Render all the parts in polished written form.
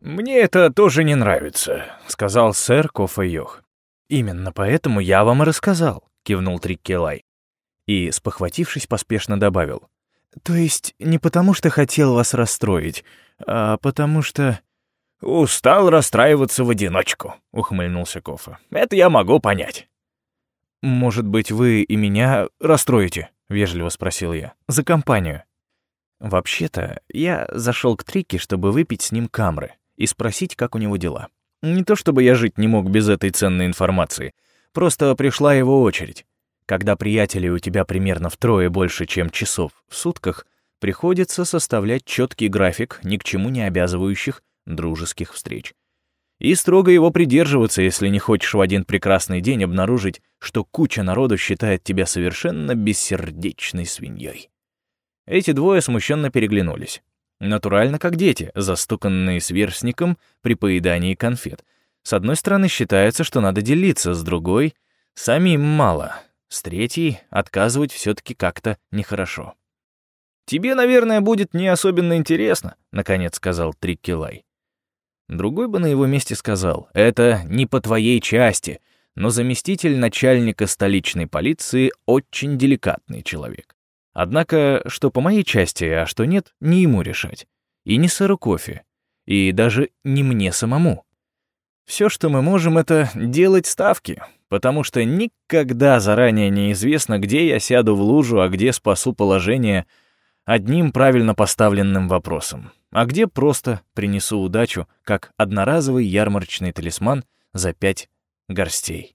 «Мне это тоже не нравится», — сказал сэр Кофа-Йох. «Именно поэтому я вам и рассказал», — кивнул Трикки-Лай. И, спохватившись, поспешно добавил. «То есть не потому, что хотел вас расстроить, а потому что...» «Устал расстраиваться в одиночку», — ухмыльнулся Кофа. «Это я могу понять». «Может быть, вы и меня расстроите?» — вежливо спросил я. «За компанию». Вообще-то, я зашел к Трикки, чтобы выпить с ним камры и спросить, как у него дела. Не то чтобы я жить не мог без этой ценной информации, просто пришла его очередь. Когда приятелей у тебя примерно втрое больше, чем часов в сутках, приходится составлять четкий график ни к чему не обязывающих дружеских встреч. И строго его придерживаться, если не хочешь в один прекрасный день обнаружить, что куча народу считает тебя совершенно бессердечной свиньей. Эти двое смущенно переглянулись. Натурально, как дети, застуканные сверстником при поедании конфет. С одной стороны, считается, что надо делиться, с другой — самим мало, с третьей — отказывать все-таки как-то нехорошо. «Тебе, наверное, будет не особенно интересно», — наконец сказал Трикки-Лай. Другой бы на его месте сказал: «Это не по твоей части», но заместитель начальника столичной полиции очень деликатный человек. Однако, что по моей части, а что нет, не ему решать. И не сэру Кофе. И даже не мне самому. Все, что мы можем, это делать ставки, потому что никогда заранее неизвестно, где я сяду в лужу, а где спасу положение одним правильно поставленным вопросом, а где просто принесу удачу, как одноразовый ярмарочный талисман за 5 горстей.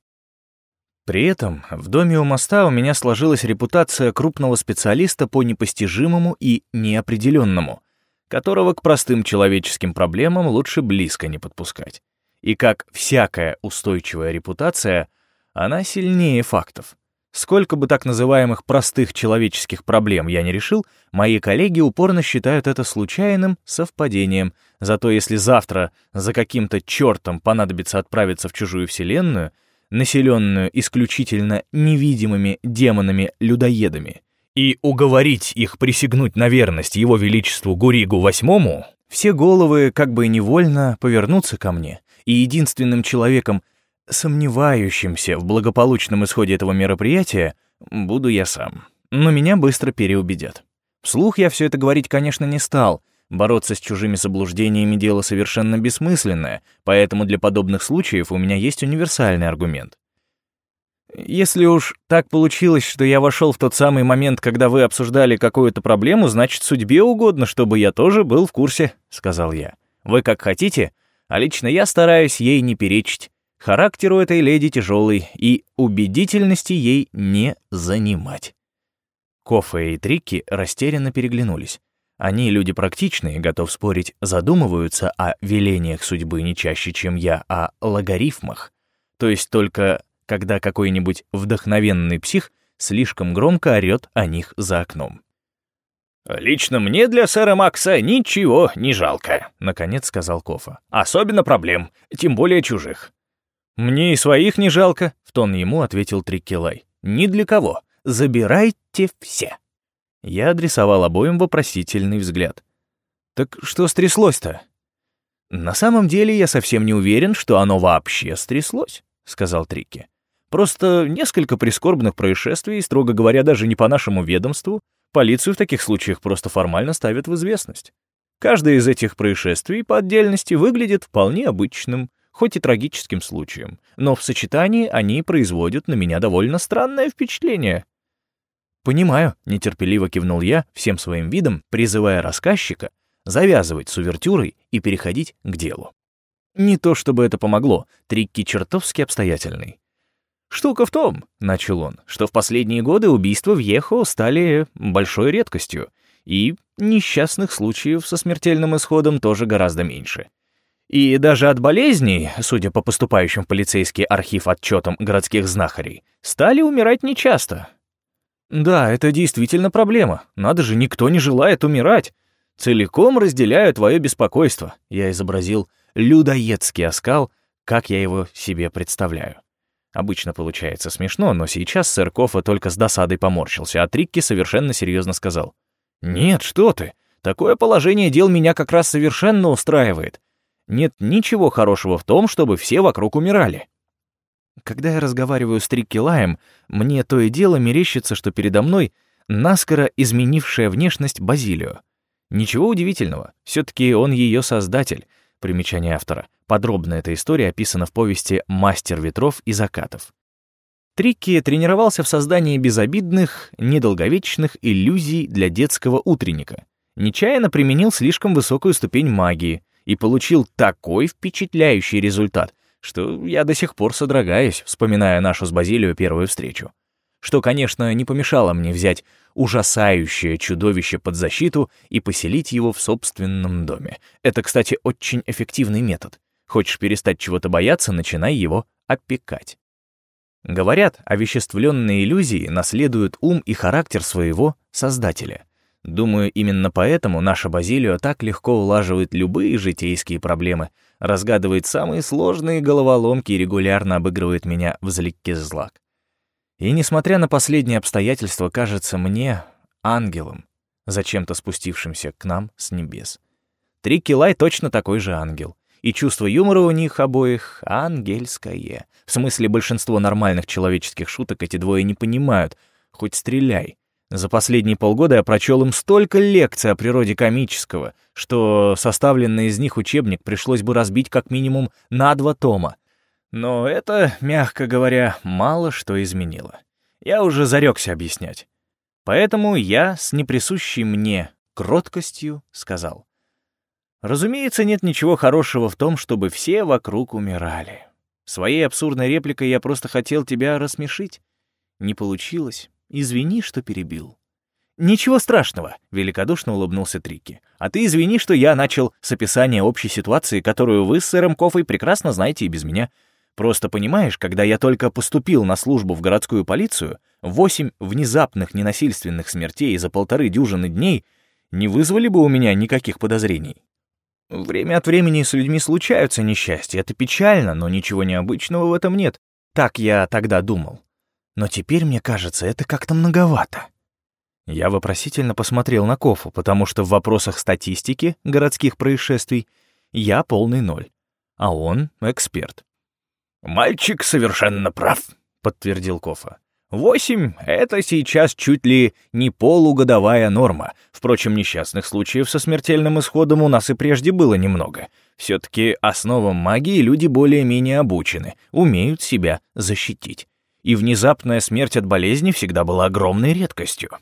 При этом в доме у моста у меня сложилась репутация крупного специалиста по непостижимому и неопределенному, которого к простым человеческим проблемам лучше близко не подпускать. И как всякая устойчивая репутация, она сильнее фактов. Сколько бы так называемых простых человеческих проблем я не решил, мои коллеги упорно считают это случайным совпадением. Зато если завтра за каким-то чертом понадобится отправиться в чужую вселенную, населенную исключительно невидимыми демонами-людоедами, и уговорить их присягнуть на верность его величеству Гуригу VIII, все головы как бы невольно повернутся ко мне, и единственным человеком, сомневающимся в благополучном исходе этого мероприятия, буду я сам. Но меня быстро переубедят. Вслух я все это говорить, конечно, не стал. Бороться с чужими заблуждениями — дело совершенно бессмысленное, поэтому для подобных случаев у меня есть универсальный аргумент. «Если уж так получилось, что я вошел в тот самый момент, когда вы обсуждали какую-то проблему, значит, судьбе угодно, чтобы я тоже был в курсе», — сказал я. «Вы как хотите, а лично я стараюсь ей не перечить. Характер у этой леди тяжелый, и убедительности ей не занимать». Кофа и Трикки растерянно переглянулись. Они, люди практичные, готов спорить, задумываются о велениях судьбы не чаще, чем я, о логарифмах. То есть только когда какой-нибудь вдохновенный псих слишком громко орёт о них за окном. «Лично мне для сэра Макса ничего не жалко», — наконец сказал Кофа. «Особенно проблем, тем более чужих». «Мне и своих не жалко», — в тон ему ответил Трикки-Лай. «Ни для кого. Забирайте все». Я адресовал обоим вопросительный взгляд. «Так что стряслось-то?» «На самом деле я совсем не уверен, что оно вообще стряслось», — сказал Трикки. «Просто несколько прискорбных происшествий, строго говоря, даже не по нашему ведомству, полицию в таких случаях просто формально ставят в известность. Каждое из этих происшествий по отдельности выглядит вполне обычным, хоть и трагическим случаем, но в сочетании они производят на меня довольно странное впечатление». «Понимаю», — нетерпеливо кивнул я, всем своим видом призывая рассказчика завязывать с увертюрой и переходить к делу. Не то чтобы это помогло, Трикки чертовски обстоятельный. «Штука в том», — начал он, — «что в последние годы убийства в Йехо стали большой редкостью, и несчастных случаев со смертельным исходом тоже гораздо меньше. И даже от болезней, судя по поступающим в полицейский архив отчетам городских знахарей, стали умирать нечасто». «Да, это действительно проблема. Надо же, никто не желает умирать. Целиком разделяю твое беспокойство». Я изобразил людоедский оскал, как я его себе представляю. Обычно получается смешно, но сейчас сэр Кофа только с досадой поморщился, а Трикки совершенно серьезно сказал: «Нет, что ты, такое положение дел меня как раз совершенно устраивает. Нет ничего хорошего в том, чтобы все вокруг умирали. Когда я разговариваю с Трикки Лаем, мне то и дело мерещится, что передо мной наскоро изменившая внешность Базилио. Ничего удивительного, все-таки он ее создатель. Примечание автора. Подробно эта история описана в повести «Мастер ветров и закатов». Трикки тренировался в создании безобидных, недолговечных иллюзий для детского утренника. Нечаянно применил слишком высокую ступень магии и получил такой впечатляющий результат, что я до сих пор содрогаюсь, вспоминая нашу с Базилио первую встречу. Что, конечно, не помешало мне взять ужасающее чудовище под защиту и поселить его в собственном доме. Это, кстати, очень эффективный метод. Хочешь перестать чего-то бояться, начинай его опекать. Говорят, овеществленные иллюзии наследуют ум и характер своего создателя. Думаю, именно поэтому наша Базилио так легко улаживает любые житейские проблемы, разгадывает самые сложные головоломки и регулярно обыгрывает меня в злик-злак. И, несмотря на последние обстоятельства, кажется мне ангелом, зачем-то спустившимся к нам с небес. Трикки Лай точно такой же ангел. И чувство юмора у них обоих ангельское. В смысле, большинство нормальных человеческих шуток эти двое не понимают, хоть стреляй. За последние полгода я прочел им столько лекций о природе комического, что составленный из них учебник пришлось бы разбить как минимум на 2 тома. Но это, мягко говоря, мало что изменило. Я уже зарекся объяснять. Поэтому я с неприсущей мне кроткостью сказал: разумеется, нет ничего хорошего в том, чтобы все вокруг умирали. Своей абсурдной репликой я просто хотел тебя рассмешить. Не получилось. Извини, что перебил. «Ничего страшного», — великодушно улыбнулся Трикки. «А ты извини, что я начал с описания общей ситуации, которую вы с сэром Кофой прекрасно знаете и без меня. Просто понимаешь, когда я только поступил на службу в городскую полицию, 8 внезапных ненасильственных смертей за 1,5 дюжины дней не вызвали бы у меня никаких подозрений. Время от времени с людьми случаются несчастья, это печально, но ничего необычного в этом нет. Так я тогда думал. Но теперь, мне кажется, это как-то многовато». Я вопросительно посмотрел на Кофу, потому что в вопросах статистики городских происшествий я полный ноль, а он эксперт. «Мальчик совершенно прав», — подтвердил Кофа. 8 — это сейчас чуть ли не полугодовая норма. Впрочем, несчастных случаев со смертельным исходом у нас и прежде было немного. Все-таки основам магии люди более-менее обучены, умеют себя защитить. И внезапная смерть от болезни всегда была огромной редкостью.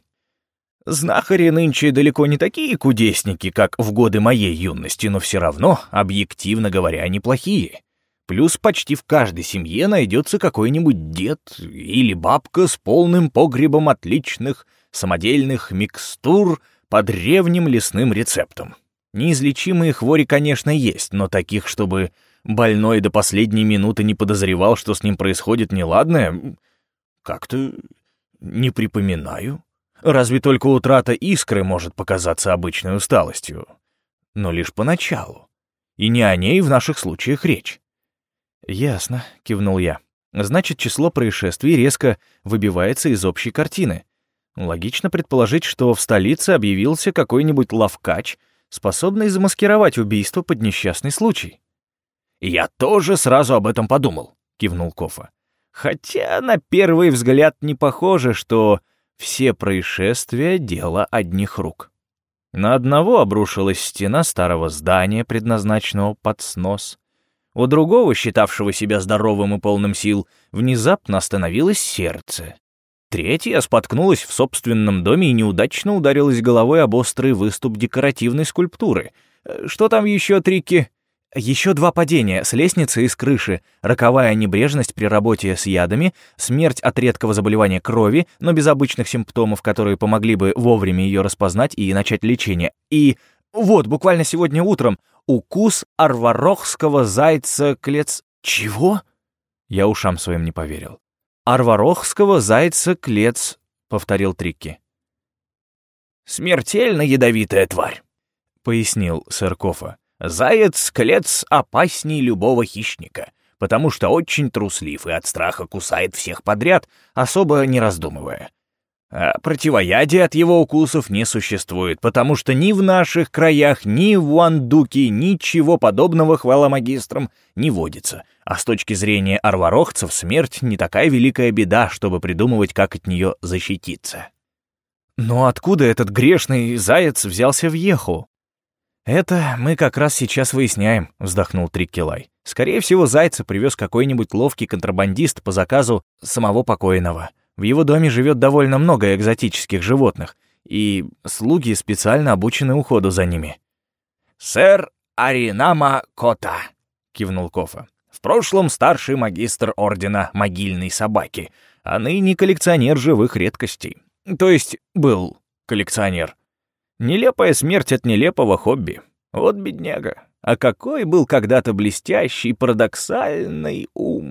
Знахари нынче далеко не такие кудесники, как в годы моей юности, но все равно, объективно говоря, неплохие. Плюс почти в каждой семье найдется какой-нибудь дед или бабка с полным погребом отличных самодельных микстур по древним лесным рецептам. Неизлечимые хвори, конечно, есть, но таких, чтобы больной до последней минуты не подозревал, что с ним происходит неладное, как-то не припоминаю. Разве только утрата искры может показаться обычной усталостью. Но лишь поначалу. И не о ней в наших случаях речь. «Ясно», — кивнул я. «Значит, число происшествий резко выбивается из общей картины. Логично предположить, что в столице объявился какой-нибудь лавкач, способный замаскировать убийство под несчастный случай». «Я тоже сразу об этом подумал», — кивнул Кофа. «Хотя на первый взгляд не похоже, что все происшествия — дело одних рук. На одного обрушилась стена старого здания, предназначенного под снос. У другого, считавшего себя здоровым и полным сил, внезапно остановилось сердце. Третья споткнулась в собственном доме и неудачно ударилась головой об острый выступ декоративной скульптуры. Что там еще, Трикки? Еще 2 падения с лестницы и с крыши, роковая небрежность при работе с ядами, смерть от редкого заболевания крови, но без обычных симптомов, которые помогли бы вовремя ее распознать и начать лечение. И вот, буквально сегодня утром, укус арварохского зайца-клец... Чего? Я ушам своим не поверил. Арварохского зайца-клец, повторил Трикки. «Смертельно ядовитая тварь», — пояснил сэр Кофа. «Заяц-клец опасней любого хищника, потому что очень труслив и от страха кусает всех подряд, особо не раздумывая. А противоядия от его укусов не существует, потому что ни в наших краях, ни в Уандуке ничего подобного, хвала магистрам, не водится. А с точки зрения арварохцев смерть не такая великая беда, чтобы придумывать, как от нее защититься. Но откуда этот грешный заяц взялся в Еху? «Это мы как раз сейчас выясняем», — вздохнул Триккилай. «Скорее всего, зайца привез какой-нибудь ловкий контрабандист по заказу самого покойного. В его доме живет довольно много экзотических животных, и слуги специально обучены уходу за ними». «Сэр Аринама Кота», — кивнул Кофа. «В прошлом старший магистр ордена могильной собаки, а ныне коллекционер живых редкостей. То есть был коллекционер. Нелепая смерть от нелепого хобби. Вот бедняга. А какой был когда-то блестящий, парадоксальный ум.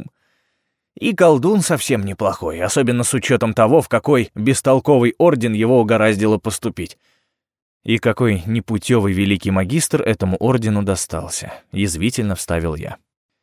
И колдун совсем неплохой, особенно с учетом того, в какой бестолковый орден его угораздило поступить. И какой непутевый великий магистр этому ордену достался, язвительно вставил я.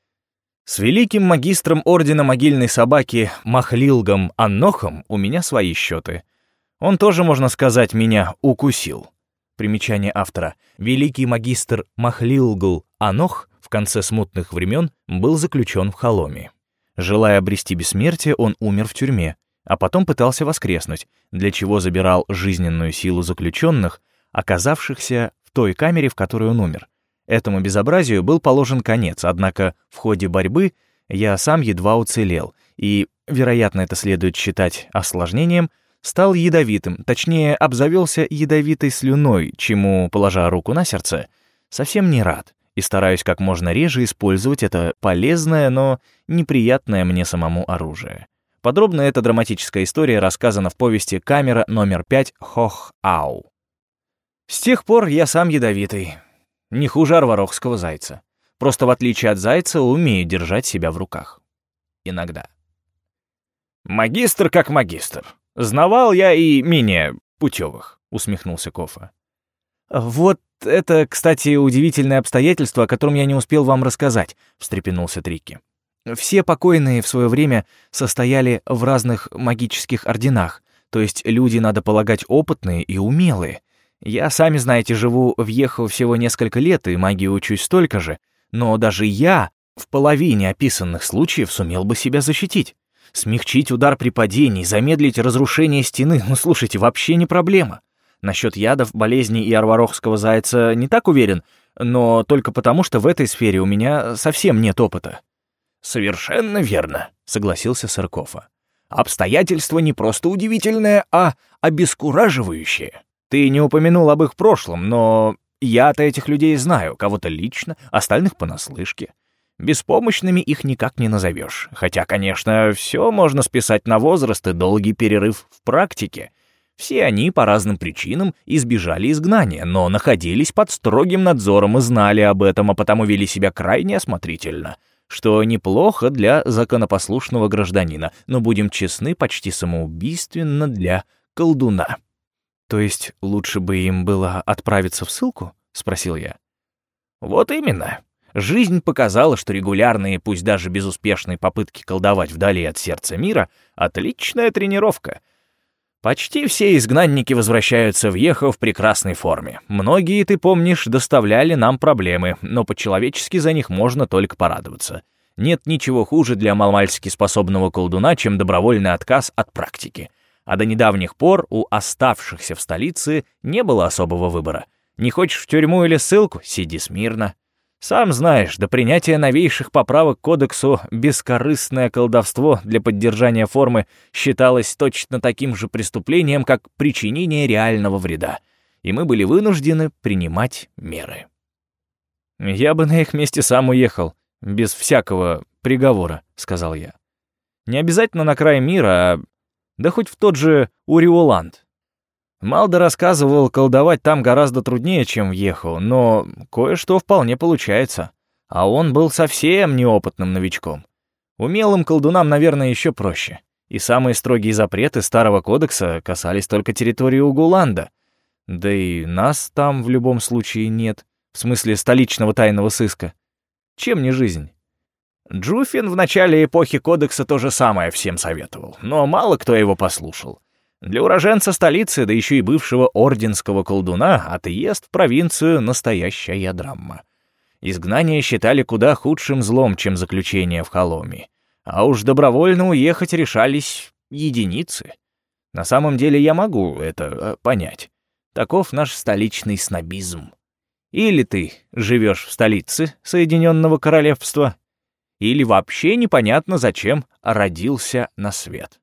С великим магистром ордена могильной собаки Махлилгом Аннохом у меня свои счеты. Он тоже, можно сказать, меня укусил. Примечание автора. Великий магистр Махлилгул Анох в конце смутных времен был заключен в Холоме. Желая обрести бессмертие, он умер в тюрьме, а потом пытался воскреснуть, для чего забирал жизненную силу заключенных, оказавшихся в той камере, в которой он умер. Этому безобразию был положен конец, однако в ходе борьбы я сам едва уцелел, и, вероятно, это следует считать осложнением, стал ядовитым, точнее, обзавелся ядовитой слюной, чему, положа руку на сердце, совсем не рад, и стараюсь как можно реже использовать это полезное, но неприятное мне самому оружие. Подробно эта драматическая история рассказана в повести «Камера номер 5. Хох-Ау». С тех пор я сам ядовитый, не хуже арварохского зайца. Просто в отличие от зайца умею держать себя в руках. Иногда. «Магистр как магистр. Знавал я и менее путевых», — усмехнулся Кофа. «Вот это, кстати, удивительное обстоятельство, о котором я не успел вам рассказать», — встрепенулся Трикки. «Все покойные в свое время состояли в разных магических орденах, то есть люди, надо полагать, опытные и умелые. Я, сами знаете, живу в Еху всего несколько лет и магии учусь столько же, но даже я в половине описанных случаев сумел бы себя защитить. Смягчить удар при падении, замедлить разрушение стены, ну, слушайте, вообще не проблема. Насчет ядов, болезней и арварохского зайца не так уверен, но только потому, что в этой сфере у меня совсем нет опыта». «Совершенно верно», — согласился сэр Кофа. «Обстоятельства не просто удивительное, а обескураживающее. Ты не упомянул об их прошлом, но я-то этих людей знаю, кого-то лично, остальных понаслышке. Беспомощными их никак не назовешь, хотя, конечно, все можно списать на возраст и долгий перерыв в практике. Все они по разным причинам избежали изгнания, но находились под строгим надзором и знали об этом, а потому вели себя крайне осмотрительно, что неплохо для законопослушного гражданина, но, будем честны, почти самоубийственно для колдуна». «То есть лучше бы им было отправиться в ссылку?» — спросил я. «Вот именно. Жизнь показала, что регулярные, пусть даже безуспешные попытки колдовать вдали от сердца мира — отличная тренировка. Почти все изгнанники возвращаются в Ехо в прекрасной форме. Многие, ты помнишь, доставляли нам проблемы, но по-человечески за них можно только порадоваться. Нет ничего хуже для маломальски способного колдуна, чем добровольный отказ от практики. А до недавних пор у оставшихся в столице не было особого выбора. Не хочешь в тюрьму или ссылку — сиди смирно. Сам знаешь, до принятия новейших поправок к кодексу бескорыстное колдовство для поддержания формы считалось точно таким же преступлением, как причинение реального вреда, и мы были вынуждены принимать меры. «Я бы на их месте сам уехал, без всякого приговора», — сказал я. «Не обязательно на край мира, а да хоть в тот же Уриоланд. Малда рассказывал, колдовать там гораздо труднее, чем в Еху, но кое-что вполне получается. А он был совсем неопытным новичком. Умелым колдунам, наверное, еще проще. И самые строгие запреты старого кодекса касались только территории Угуланда. Да и нас там в любом случае нет, в смысле столичного тайного сыска. Чем не жизнь? Джуфин в начале эпохи кодекса то же самое всем советовал, но мало кто его послушал. Для уроженца столицы, да еще и бывшего орденского колдуна, отъезд в провинцию — настоящая драма. Изгнание считали куда худшим злом, чем заключение в Холоме. А уж добровольно уехать решались единицы. На самом деле я могу это понять. Таков наш столичный снобизм. Или ты живешь в столице Соединенного Королевства, или вообще непонятно, зачем родился на свет.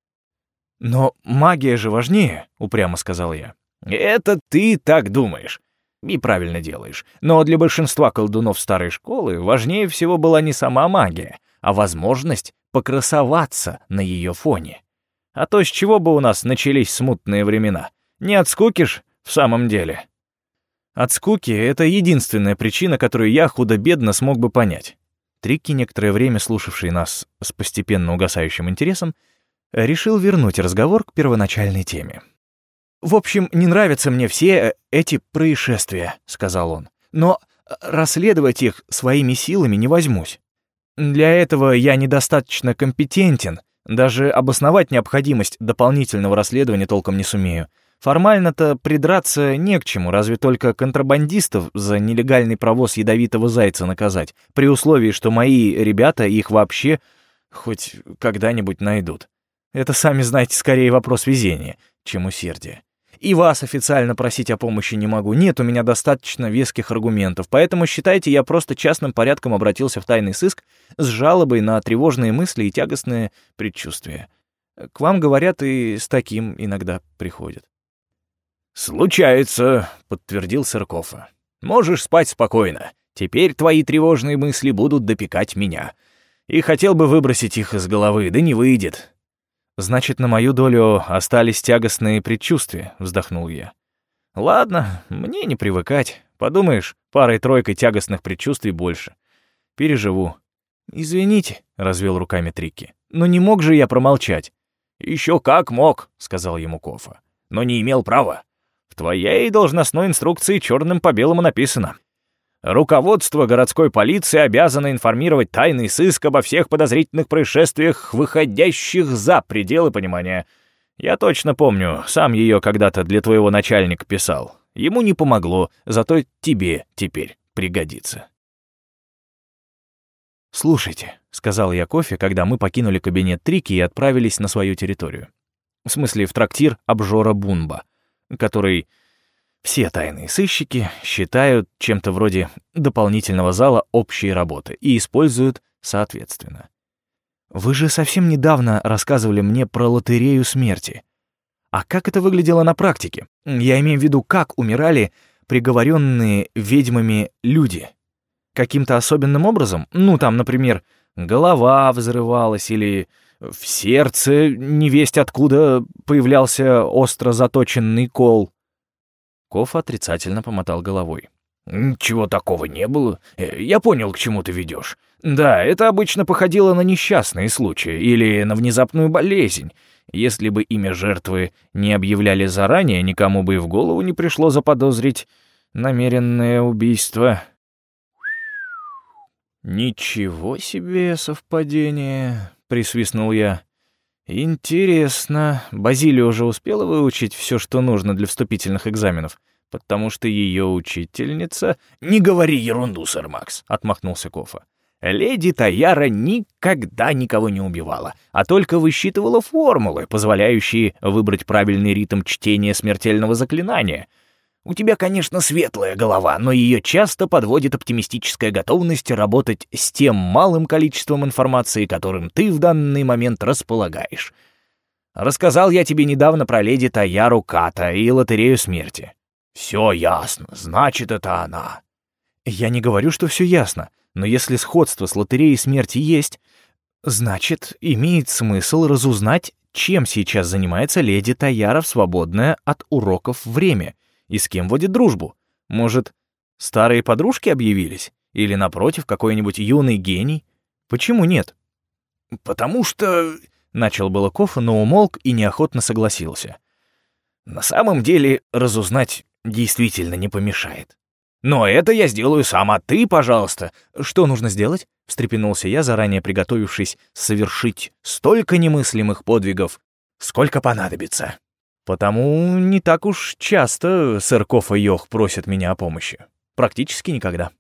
«Но магия же важнее», — упрямо сказал я. «Это ты так думаешь. И правильно делаешь. Но для большинства колдунов старой школы важнее всего была не сама магия, а возможность покрасоваться на ее фоне. А то с чего бы у нас начались смутные времена? Не от скуки ж в самом деле?» От скуки — это единственная причина, которую я худо-бедно смог бы понять. Трикки, некоторое время слушавший нас с постепенно угасающим интересом, решил вернуть разговор к первоначальной теме. «В общем, не нравятся мне все эти происшествия», — сказал он. «Но расследовать их своими силами не возьмусь. Для этого я недостаточно компетентен, даже обосновать необходимость дополнительного расследования толком не сумею. Формально-то придраться не к чему, разве только контрабандистов за нелегальный провоз ядовитого зайца наказать, при условии, что мои ребята их вообще хоть когда-нибудь найдут. Это, сами знаете, скорее вопрос везения, чем усердия. И вас официально просить о помощи не могу, нет у меня достаточно веских аргументов, поэтому считайте, я просто частным порядком обратился в тайный сыск с жалобой на тревожные мысли и тягостные предчувствия. К вам, говорят, и с таким иногда приходят». «Случается», — подтвердил Сыркофа. «Можешь спать спокойно. Теперь твои тревожные мысли будут допекать меня. И хотел бы выбросить их из головы, да не выйдет». «Значит, на мою долю остались тягостные предчувствия», — вздохнул я. «Ладно, мне не привыкать. Подумаешь, парой-тройкой тягостных предчувствий больше. Переживу». «Извините», — развел руками Трикки, — «но не мог же я промолчать». «Еще как мог», — сказал ему Кофа, — «но не имел права. В твоей должностной инструкции черным по белому написано: руководство городской полиции обязано информировать тайный сыск обо всех подозрительных происшествиях, выходящих за пределы понимания. Я точно помню, сам ее когда-то для твоего начальника писал. Ему не помогло, зато тебе теперь пригодится». «Слушайте», — сказал я Кофе, когда мы покинули кабинет Трикки и отправились на свою территорию. В смысле, в трактир обжора Бунба, который все тайные сыщики считают чем-то вроде дополнительного зала общей работы и используют соответственно. Вы же совсем недавно рассказывали мне про лотерею смерти. А как это выглядело на практике? Я имею в виду, как умирали приговоренные ведьмами люди. Каким-то особенным образом? Ну, там, например, голова взрывалась или в сердце невесть откуда появлялся остро заточенный кол. Кофа отрицательно помотал головой. «Ничего такого не было. Я понял, к чему ты ведешь. Да, это обычно походило на несчастные случаи или на внезапную болезнь. Если бы имя жертвы не объявляли заранее, никому бы и в голову не пришло заподозрить намеренное убийство». «Ничего себе совпадение», — присвистнул я. «Интересно, Базилия уже успела выучить все, что нужно для вступительных экзаменов, потому что ее учительница...» «Не говори ерунду, сэр Макс», — отмахнулся Кофа. «Леди Таяра никогда никого не убивала, а только высчитывала формулы, позволяющие выбрать правильный ритм чтения смертельного заклинания. У тебя, конечно, светлая голова, но ее часто подводит оптимистическая готовность работать с тем малым количеством информации, которым ты в данный момент располагаешь. Рассказал я тебе недавно про леди Таяру Ката и лотерею смерти. Все ясно, значит, это она». «Я не говорю, что все ясно, но если сходство с лотереей смерти есть, значит, имеет смысл разузнать, чем сейчас занимается леди Таяра в свободное от уроков время. И с кем водит дружбу? Может, старые подружки объявились? Или, напротив, какой-нибудь юный гений? Почему нет?» «Потому что...» — начал было Кофа, но умолк и неохотно согласился. «На самом деле, разузнать действительно не помешает. Но это я сделаю сам, а ты, пожалуйста...» «Что нужно сделать?» — встрепенулся я, заранее приготовившись совершить столько немыслимых подвигов, сколько понадобится. Потому не так уж часто сэр Кофа Йох просит меня о помощи. Практически никогда.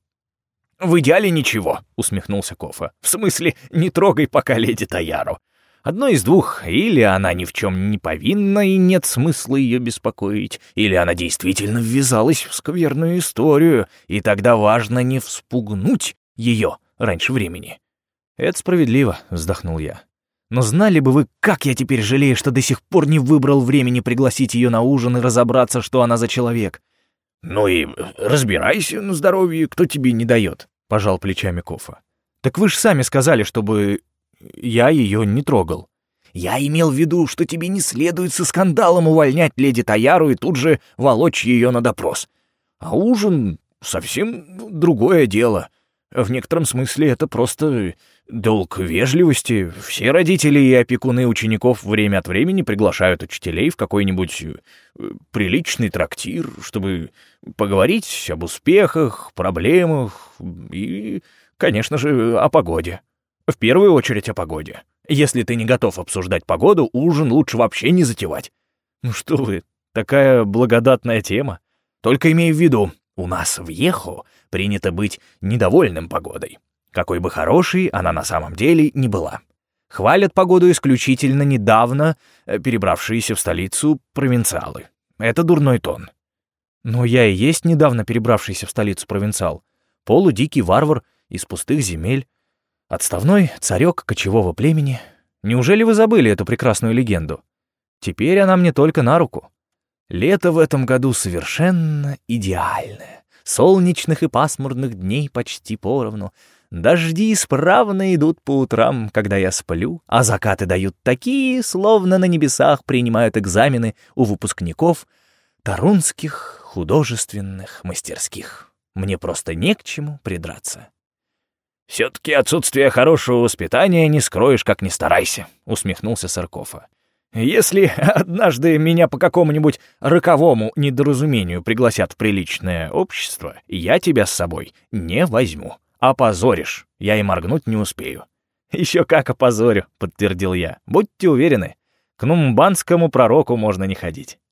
«В идеале ничего», — усмехнулся Кофа. «В смысле, не трогай пока леди Таяру. Одно из двух: или она ни в чем не повинна и нет смысла ее беспокоить, или она действительно ввязалась в скверную историю, и тогда важно не вспугнуть ее раньше времени». «Это справедливо», — вздохнул я. «Но знали бы вы, как я теперь жалею, что до сих пор не выбрал времени пригласить ее на ужин и разобраться, что она за человек». «Ну и разбирайся на здоровье, кто тебе не дает», — пожал плечами Кофа. «Так вы же сами сказали, чтобы я ее не трогал». «Я имел в виду, что тебе не следует со скандалом увольнять леди Таяру и тут же волочь ее на допрос. А ужин — совсем другое дело. В некотором смысле это просто долг вежливости. Все родители и опекуны учеников время от времени приглашают учителей в какой-нибудь приличный трактир, чтобы поговорить об успехах, проблемах и, конечно же, о погоде. В первую очередь о погоде. Если ты не готов обсуждать погоду, ужин лучше вообще не затевать». «Ну что вы, такая благодатная тема. Только имей в виду, у нас в Ехо принято быть недовольным погодой, какой бы хорошей она на самом деле не была. Хвалят погоду исключительно недавно перебравшиеся в столицу провинциалы. Это дурной тон». «Но я и есть недавно перебравшийся в столицу провинциал. Полудикий варвар из пустых земель. Отставной царек кочевого племени. Неужели вы забыли эту прекрасную легенду? Теперь она мне только на руку. Лето в этом году совершенно идеальное. Солнечных и пасмурных дней почти поровну. Дожди исправно идут по утрам, когда я сплю, а закаты дают такие, словно на небесах принимают экзамены у выпускников тарунских художественных мастерских. Мне просто не к чему придраться». «Все-таки отсутствие хорошего воспитания не скроешь, как ни старайся», — усмехнулся сэр Кофа. «Если однажды меня по какому-нибудь роковому недоразумению пригласят в приличное общество, я тебя с собой не возьму. Опозоришь, я и моргнуть не успею». «Еще как опозорю», — подтвердил я. «Будьте уверены, к нумбанскому пророку можно не ходить».